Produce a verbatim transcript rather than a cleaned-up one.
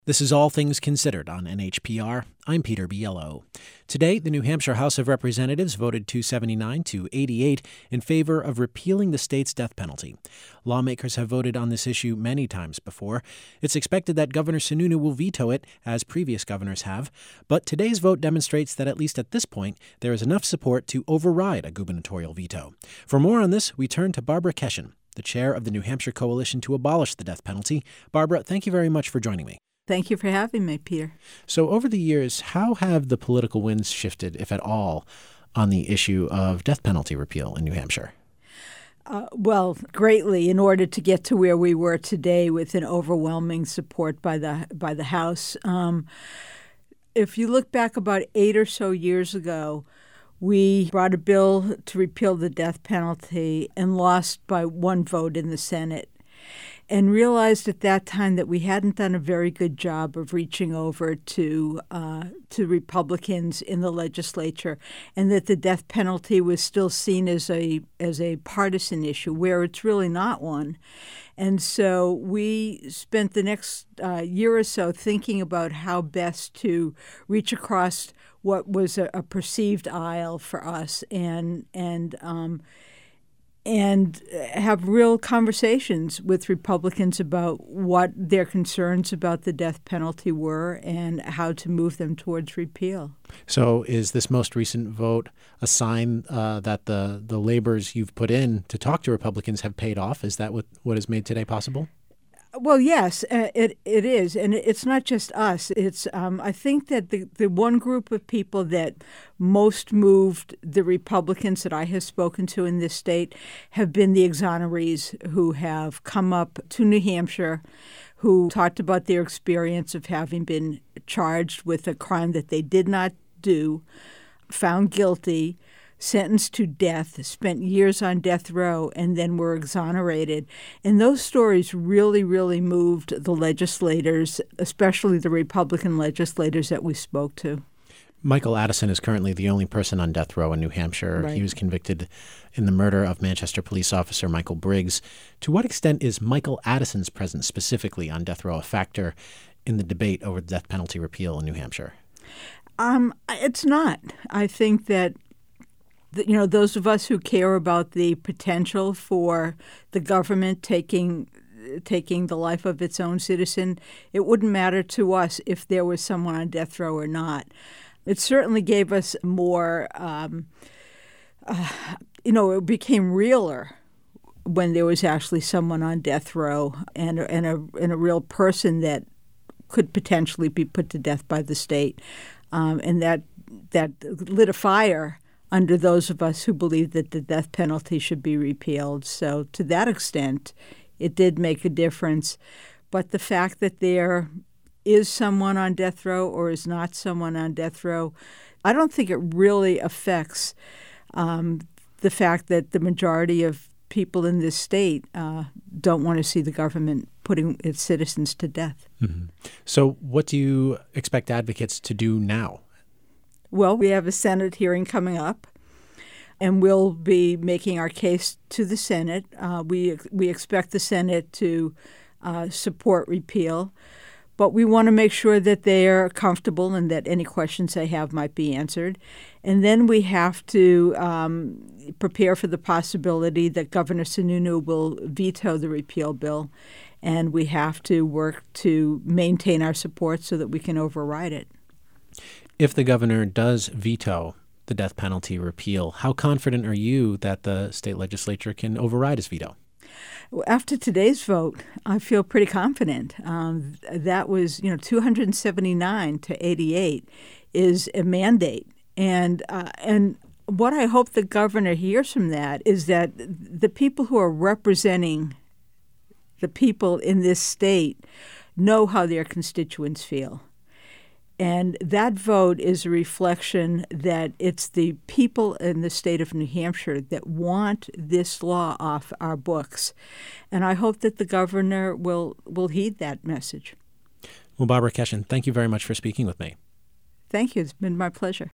This is All Things Considered on N H P R. I'm Peter Biello. Today, the New Hampshire House of Representatives voted two seventy-nine to eighty-eight in favor of repealing the state's death penalty. Lawmakers have voted on this issue many times before. It's expected that Governor Sununu will veto it, as previous governors have. But today's vote demonstrates that at least at this point, there is enough support to override a gubernatorial veto. For more on this, we turn to Barbara Keshen, the chair of the New Hampshire Coalition to Abolish the Death Penalty. Barbara, thank you very much for joining me. Thank you for having me, Peter. So over the years, how have the political winds shifted, if at all, on the issue of death penalty repeal in New Hampshire? Uh, well, greatly, in order to get to where we were today with an overwhelming support by the by the House. Um, if you look back about eight or so years ago, we brought a bill to repeal the death penalty and lost by one vote in the Senate, and realized at that time that we hadn't done a very good job of reaching over to uh, to Republicans in the legislature, and that the death penalty was still seen as a as a partisan issue, where it's really not one. And so we spent the next uh, year or so thinking about how best to reach across what was a, a perceived aisle for us, and and um, and have real conversations with Republicans about what their concerns about the death penalty were and how to move them towards repeal. So is this most recent vote a sign uh, that the, the labors you've put in to talk to Republicans have paid off? Is that what, what has made today possible? Well, yes, uh, it it is, and it's not just us. It's um, I think that the, the one group of people that most moved the Republicans that I have spoken to in this state have been the exonerees who have come up to New Hampshire, who talked about their experience of having been charged with a crime that they did not do, found guilty, sentenced to death, spent years on death row, and then were exonerated. And those stories really, really moved the legislators, especially the Republican legislators that we spoke to. Michael Addison is currently the only person on death row in New Hampshire. Right. He was convicted in the murder of Manchester police officer Michael Briggs. To what extent is Michael Addison's presence specifically on death row a factor in the debate over the death penalty repeal in New Hampshire? Um, it's not. I think that You know, those of us who care about the potential for the government taking taking the life of its own citizen, it wouldn't matter to us if there was someone on death row or not. It certainly gave us more, um, uh, you know, it became realer when there was actually someone on death row and, and, a, and a real person that could potentially be put to death by the state. Um, and that that lit a fire under those of us who believe that the death penalty should be repealed. So to that extent, it did make a difference. But the fact that there is someone on death row or is not someone on death row, I don't think it really affects um, the fact that the majority of people in this state uh, don't want to see the government putting its citizens to death. Mm-hmm. So what do you expect advocates to do now? Well, we have a Senate hearing coming up, and we'll be making our case to the Senate. Uh, we we expect the Senate to uh, support repeal, but we want to make sure that they are comfortable and that any questions they have might be answered. And then we have to um, prepare for the possibility that Governor Sununu will veto the repeal bill, and we have to work to maintain our support so that we can override it. If the governor does veto the death penalty repeal, how confident are you that the state legislature can override his veto? After today's vote, I feel pretty confident. Um, that was, you know, two hundred seventy-nine to eighty-eight is a mandate. And uh, and what I hope the governor hears from that is that the people who are representing the people in this state know how their constituents feel. And that vote is a reflection that it's the people in the state of New Hampshire that want this law off our books. And I hope that the governor will, will heed that message. Well, Barbara Keshen, thank you very much for speaking with me. Thank you. It's been my pleasure.